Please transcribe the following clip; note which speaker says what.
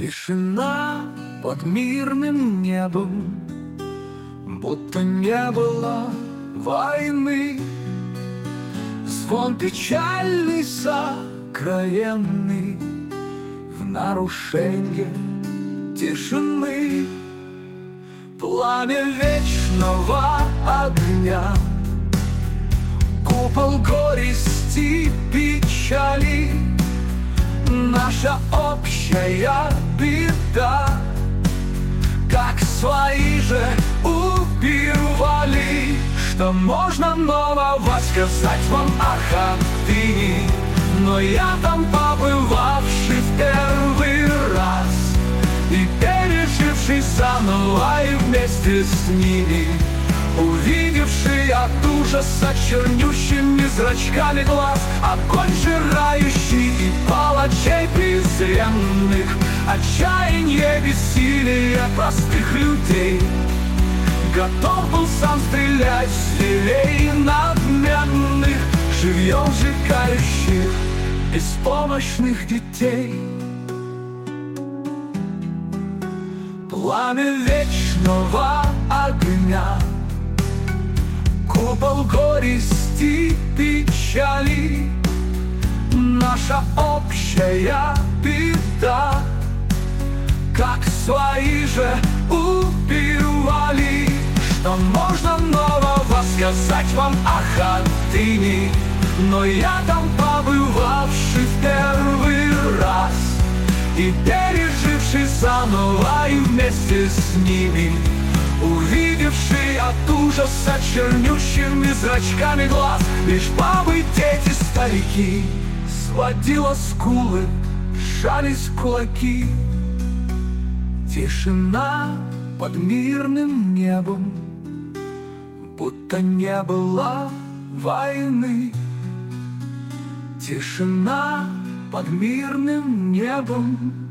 Speaker 1: Тишина под мирным небом, будто не было войны. Звон печальный, сокровенный, в нарушении тишины. Пламя вечного огня, купол горести, печали, наша общая беда. Как свои же убивали, что можно нового сказать вам о Хатыне. Но я там побывавший в первый раз и переживший заново и вместе с ними, увидевший от ужаса чернющими зрачками глаз огонь жирающий и палачей презренных, отчаяние, бессилие простых людей. Готов был сам стрелять с лилей надменных, живьем сжигающих беспомощных детей. Пламя вечного огня, купол горести, печали, наша общая беда. Как свои же убивали, что можно нового сказать вам о Хатыне. Но я там побывавший в первый раз и переживший заново и вместе с ними, увидевший от ужаса чернющими зрачками глаз лишь бабы, дети, старики, сводила скулы, сжались кулаки. Тишина под мирным небом, будто не было войны. Тишина под мирным небом,